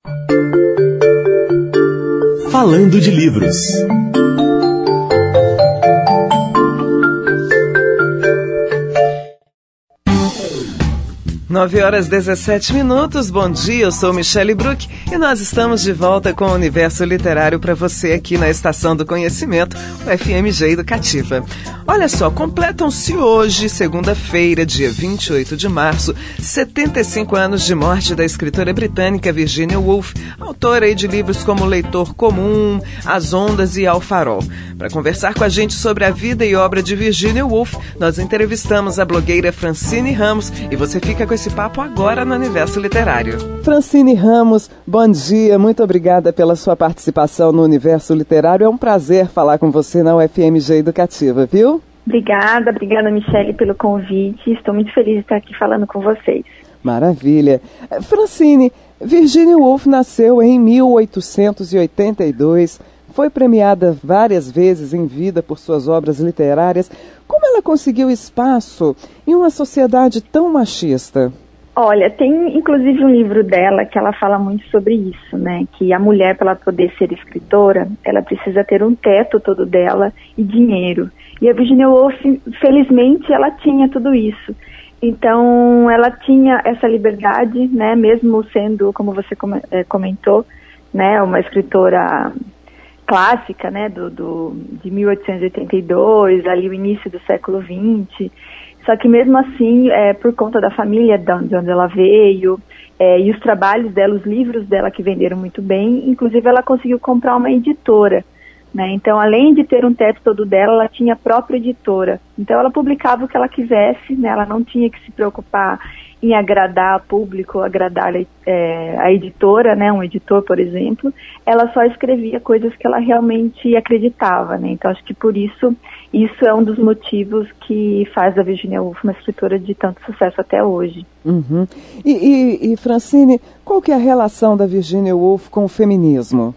Falando de livros. 9h17. Bom dia, eu sou Michele Bruck e nós estamos de volta com o Universo Literário para você aqui na Estação do Conhecimento, o FMG Educativa. Olha só, completam-se hoje, segunda-feira, dia 28 de março, 75 anos de morte da escritora britânica Virginia Woolf, autora de livros como Leitor Comum, As Ondas e Ao Farol. Para conversar com a gente sobre a vida e obra de Virginia Woolf, nós entrevistamos a blogueira Francine Ramos e você fica com esse papo agora no Universo Literário. Francine Ramos, bom dia, muito obrigada pela sua participação no Universo Literário. É um prazer falar com você na UFMG Educativa, viu? Obrigada Michele pelo convite, estou muito feliz de estar aqui falando com vocês. Maravilha. Francine, Virginia Woolf nasceu em 1882, foi premiada várias vezes em vida por suas obras literárias. Como ela conseguiu espaço em uma sociedade tão machista? Olha, tem inclusive um livro dela que ela fala muito sobre isso, né? Que a mulher, para ela poder ser escritora, ela precisa ter um teto todo dela e dinheiro. E a Virginia Woolf, felizmente, ela tinha tudo isso. Então, ela tinha essa liberdade, né? Mesmo sendo, como você comentou, né? Uma escritora clássica, né? De 1882, ali o início do século XX. Só que mesmo assim, por conta da família de onde ela veio, e os trabalhos dela, os livros dela que venderam muito bem, inclusive ela conseguiu comprar uma editora, né? Então, além de ter um teto todo dela, ela tinha a própria editora. Então, ela publicava o que ela quisesse, né? Ela não tinha que se preocupar em agradar o público, agradar a editora, né? Um editor, por exemplo. Ela só escrevia coisas que ela realmente acreditava, né? Então, acho que por isso é um dos motivos que faz a Virginia Woolf uma escritora de tanto sucesso até hoje. Uhum. E Francine, qual que é a relação da Virginia Woolf com o feminismo?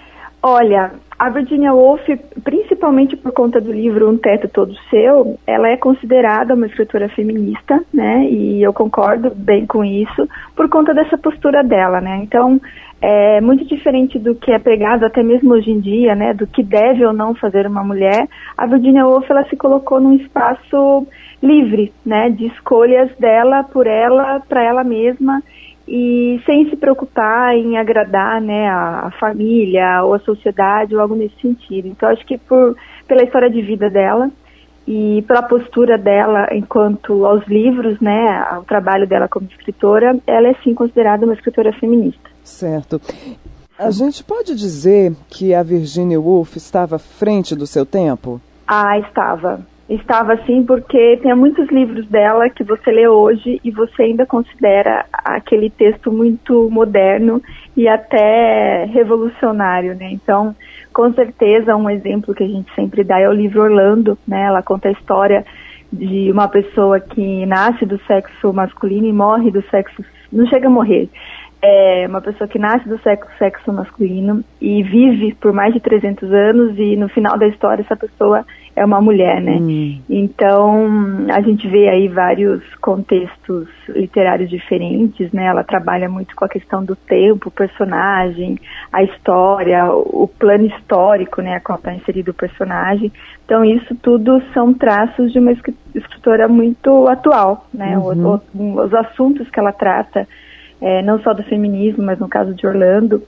Olha, a Virginia Woolf, principalmente por conta do livro Um Teto Todo Seu, ela é considerada uma escritora feminista, né? E eu concordo bem com isso, por conta dessa postura dela, né? Então, é muito diferente do que é pregado até mesmo hoje em dia, né? Do que deve ou não fazer uma mulher. A Virginia Woolf, ela se colocou num espaço livre, né? De escolhas dela, por ela, para ela mesma, e sem se preocupar em agradar, né, a família ou a sociedade ou algo nesse sentido. Então, acho que pela história de vida dela e pela postura dela enquanto aos livros, né, ao trabalho dela como escritora, ela é sim considerada uma escritora feminista. Certo. A gente pode dizer que a Virginia Woolf estava à frente do seu tempo? Estava. Estava sim, porque tem muitos livros dela que você lê hoje e você ainda considera aquele texto muito moderno e até revolucionário, né? Então, com certeza, um exemplo que a gente sempre dá é o livro Orlando, né? Ela conta a história de uma pessoa que nasce do sexo masculino e morre do sexo... não chega a morrer. É uma pessoa que nasce do sexo masculino e vive por mais de 300 anos e no final da história essa pessoa é uma mulher, né? Então, a gente vê aí vários contextos literários diferentes, né? Ela trabalha muito com a questão do tempo, o personagem, a história, o plano histórico, né? A qual está inserido o personagem. Então, isso tudo são traços de uma escritora muito atual, né? Os assuntos que ela trata, não só do feminismo, mas no caso de Orlando,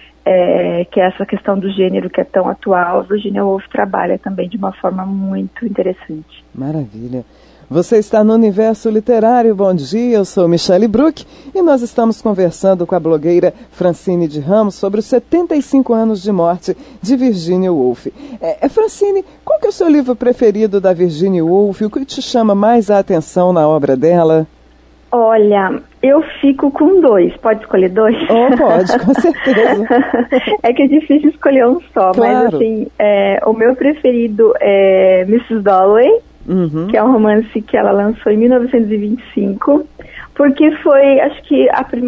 que é essa questão do gênero que é tão atual, a Virginia Woolf trabalha também de uma forma muito interessante. Maravilha. Você está no Universo Literário. Bom dia, eu sou Michele Bruck e nós estamos conversando com a blogueira Francine de Ramos sobre os 75 anos de morte de Virginia Woolf. Francine, qual que é o seu livro preferido da Virginia Woolf? O que te chama mais a atenção na obra dela? Olha, eu fico com 2. Pode escolher 2? Pode, com certeza. É que é difícil escolher um só, claro. Mas assim, o meu preferido é Mrs. Dalloway, que é um romance que ela lançou em 1925, porque foi, acho que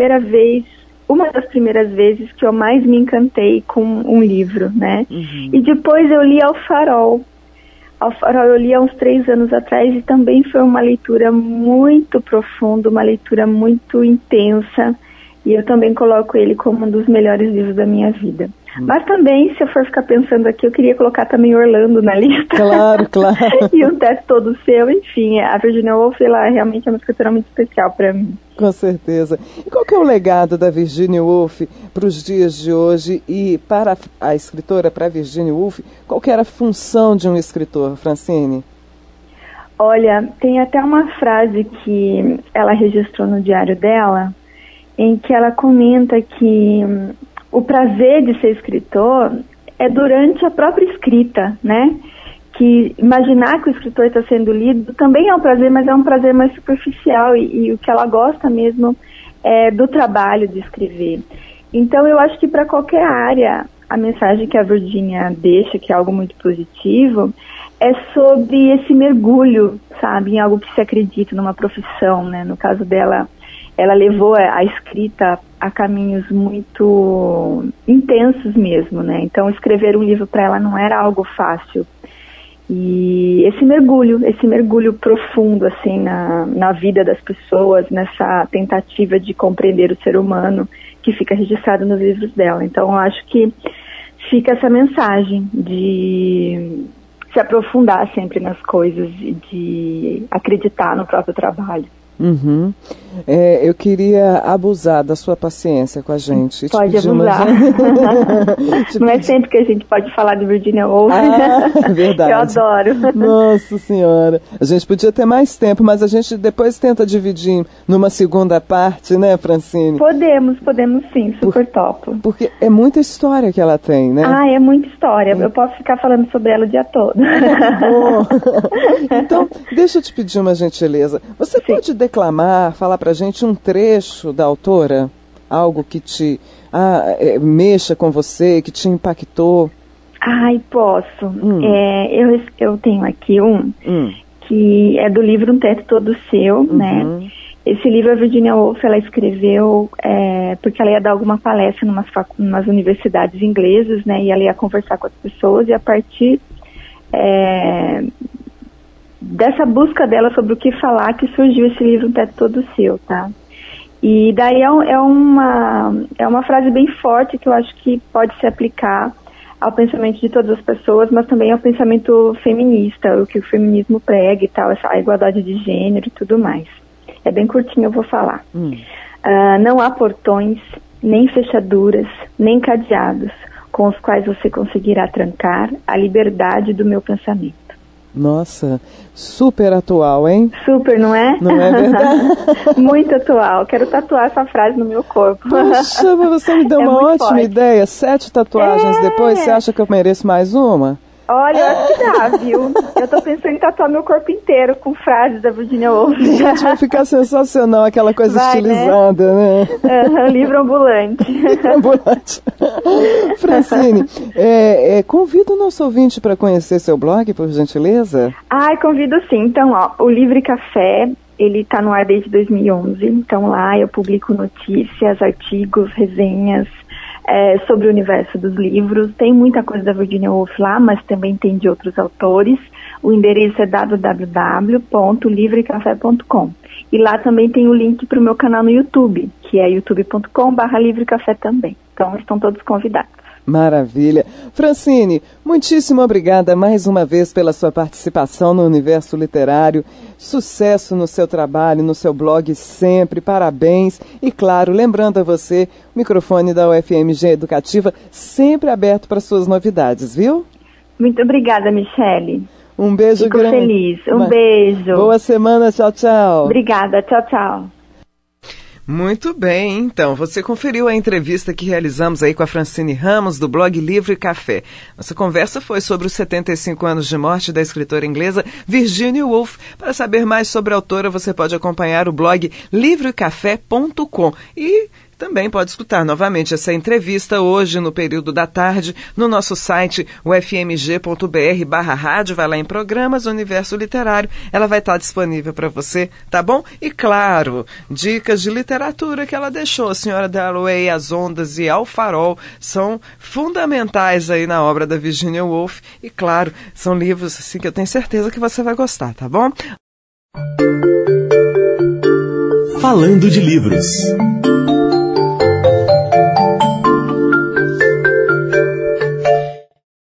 uma das primeiras vezes que eu mais me encantei com um livro, né? E depois eu li Ao Farol. Ao Farol eu li há uns 3 anos atrás e também foi uma leitura muito profunda, uma leitura muito intensa. E eu também coloco ele como um dos melhores livros da minha vida. Mas também, se eu for ficar pensando aqui, eu queria colocar também Orlando na lista. Claro, claro. E Um Teto Todo Seu, enfim. A Virginia Woolf, ela realmente é uma escritora muito especial para mim. Com certeza. E qual que é o legado da Virginia Woolf para os dias de hoje? E para a escritora, para a Virginia Woolf, qual que era a função de um escritor, Francine? Olha, tem até uma frase que ela registrou no diário dela, em que ela comenta que o prazer de ser escritor é durante a própria escrita, né? Que imaginar que o escritor está sendo lido também é um prazer, mas é um prazer mais superficial e o que ela gosta mesmo é do trabalho de escrever. Então eu acho que para qualquer área, a mensagem que a Virginia deixa, que é algo muito positivo, é sobre esse mergulho, sabe, em algo que se acredita, numa profissão, né? No caso dela, ela levou a escrita a caminhos muito intensos mesmo, né? Então escrever um livro para ela não era algo fácil. E esse mergulho profundo assim na vida das pessoas, nessa tentativa de compreender o ser humano que fica registrado nos livros dela. Então eu acho que fica essa mensagem de se aprofundar sempre nas coisas e de acreditar no próprio trabalho. Uhum. Eu queria abusar da sua paciência com a gente. Pode abusar. Não é sempre que a gente pode falar de Virginia Woolf. Verdade. Eu adoro. Nossa Senhora. A gente podia ter mais tempo, mas a gente depois tenta dividir numa segunda parte, né, Francine? Podemos sim, super topo. Porque é muita história que ela tem, né? É muita história. Eu posso ficar falando sobre ela o dia todo. Bom. Então, deixa eu te pedir uma gentileza. Você pode declamar, falar pra gente um trecho da autora? Algo que te mexa com você, que te impactou? Posso. Eu tenho aqui que é do livro Um Teto Todo Seu, né? Esse livro a Virginia Woolf, ela escreveu porque ela ia dar alguma palestra em umas universidades inglesas, né? E ela ia conversar com as pessoas e a partir dessa busca dela sobre o que falar que surgiu esse livro Um Teto Todo Seu, tá? E daí é uma frase bem forte que eu acho que pode se aplicar ao pensamento de todas as pessoas, mas também ao pensamento feminista, o que o feminismo prega e tal, a igualdade de gênero e tudo mais. É bem curtinho, eu vou falar. Não há portões, nem fechaduras, nem cadeados com os quais você conseguirá trancar a liberdade do meu pensamento. Nossa, super atual, hein? Super, não é? Não é verdade? Muito atual. Quero tatuar essa frase no meu corpo. Poxa, você me deu uma ótima forte ideia. 7 tatuagens depois, você acha que eu mereço mais uma? Olha, eu acho que dá, viu? Eu tô pensando em tatuar meu corpo inteiro com frases da Virginia Woolf. Gente, vai ficar sensacional aquela coisa estilizada, né? Livro ambulante. Ambulante. Francine, convida o nosso ouvinte para conhecer seu blog, por gentileza. Convido sim. Então, o Livre Café, ele tá no ar desde 2011. Então, lá eu publico notícias, artigos, resenhas, sobre o universo dos livros. Tem muita coisa da Virginia Woolf lá, mas também tem de outros autores. O endereço é www.livrecafé.com. E lá também tem o link para o meu canal no YouTube, que é youtube.com/livrecafé também. Então estão todos convidados. Maravilha. Francine, muitíssimo obrigada mais uma vez pela sua participação no universo literário. Sucesso no seu trabalho, no seu blog sempre. Parabéns. E claro, lembrando a você, o microfone da UFMG Educativa sempre aberto para suas novidades, viu? Muito obrigada, Michele. Um beijo grande. Fico feliz. Beijo. Boa semana. Tchau, tchau. Obrigada. Tchau, tchau. Muito bem, então, você conferiu a entrevista que realizamos aí com a Francine Ramos, do blog Livre Café. Nossa conversa foi sobre os 75 anos de morte da escritora inglesa Virginia Woolf. Para saber mais sobre a autora, você pode acompanhar o blog livrecafé.com e também pode escutar novamente essa entrevista hoje no período da tarde no nosso site ufmg.br/rádio, vai lá em programas Universo Literário, ela vai estar disponível para você, tá bom? E claro, dicas de literatura que ela deixou, a Senhora Dalloway, As Ondas e Ao Farol, são fundamentais aí na obra da Virginia Woolf e claro, são livros assim que eu tenho certeza que você vai gostar, tá bom? Falando de livros.